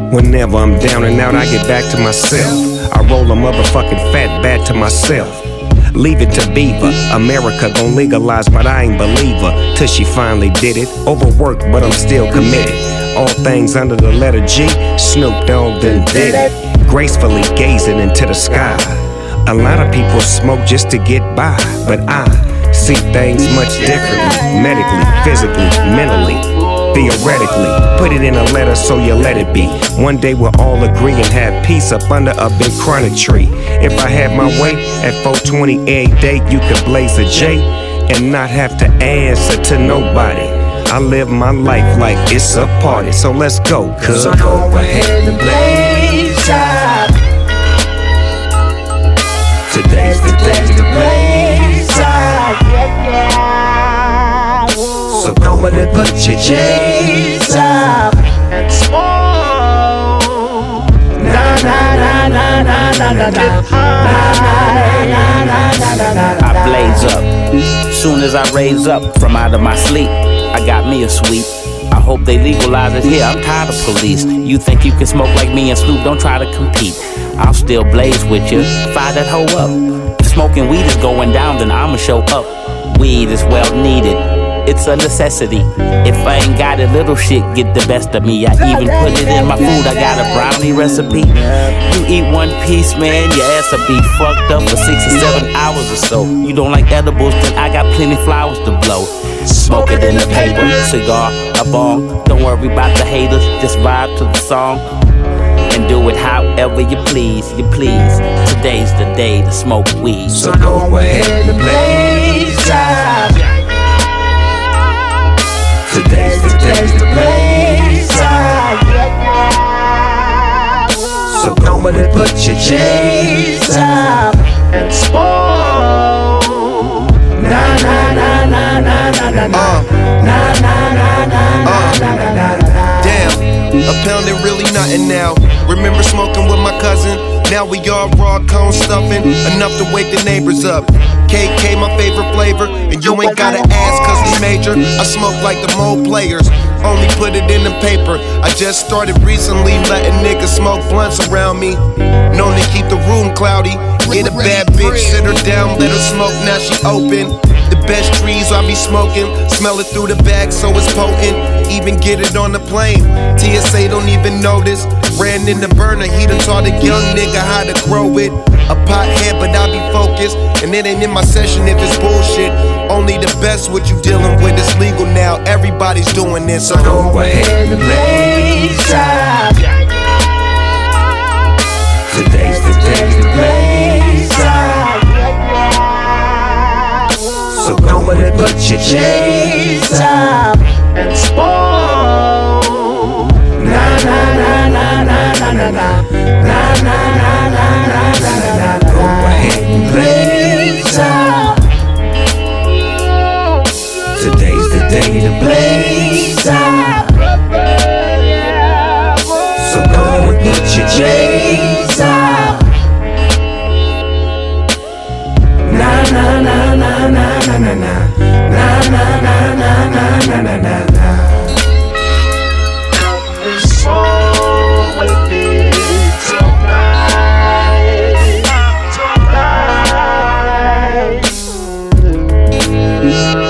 Whenever I'm down and out, I get back to myself. I roll a motherfucking fat bat to myself. Leave it to Beaver. America gon' legalize, but I ain't believer. Till she finally did it. Overworked, but I'm still committed. All things under the letter G. Snoop Dogg done did it. Gracefully gazing into the sky. A lot of people smoke just to get by, but I see things much differently. Medically, physically, mentally, theoretically. Put it in a letter so you let it be. One day we'll all agree and have peace up under a big chronic tree. If I had my way, at 420 every day you could blaze a J and not have to answer to nobody. I live my life like it's a party, so let's go, cuz. So go ahead and blaze up. Today's the day to blaze up. So go and put your J's up and smoke. Na na na na na na na na. I blaze up. Soon as I raise up from out of my sleep, I got me a sweet. I hope they legalize it here, I'm tired of police. You think you can smoke like me and Snoop, don't try to compete. I'll still blaze with you, fire that hoe up. If smoking weed is going down, then I'ma show up. Weed is well needed, it's a necessity. If I ain't got it, little shit get the best of me. I even put it in my food, I got a brownie recipe. You eat one piece, man, your ass will be fucked up for 6 or 7 hours or so. You don't like edibles, then I got plenty flowers to blow. Smoke it in the paper, cigar, a bong. Don't worry about the haters, just vibe to the song. And do it however you please, you please. Today's the day to smoke weed. So go ahead and blaze up. Today's the day to blaze up. So go and put your J's up and smoke. Na na na na na na na na na na na na na. Damn, a pound ain't really nothing now. Remember smoking with my cousin? Now we all raw cone stuffing, enough to wake the neighbors up. KK my favorite flavor, and you ain't gotta ask cause we major. I smoke like the Mo players, only put it in the paper. I just started recently letting niggas smoke blunts around me. Known to keep the room cloudy. Get a bad bitch, sit her down, let her smoke, now she open. The best trees I be smoking, smell it through the bag so it's potent. Even get it on the plane, TSA don't even notice. Ran in the burner, he done taught a young nigga how to grow it. A pothead, but I be focused, and it ain't in my session if it's bullshit. Only the best what you dealing with is legal now, everybody's doing this. So go ahead and blaze up. Today's the day to blaze up. So go and put your J's up and smoke. Na na na na na na na na na na na na na na. Go ahead and blaze up. Today's the day to blaze up. So go and put your J's up. Na na na na na na na na na na na na na na na. Tonight.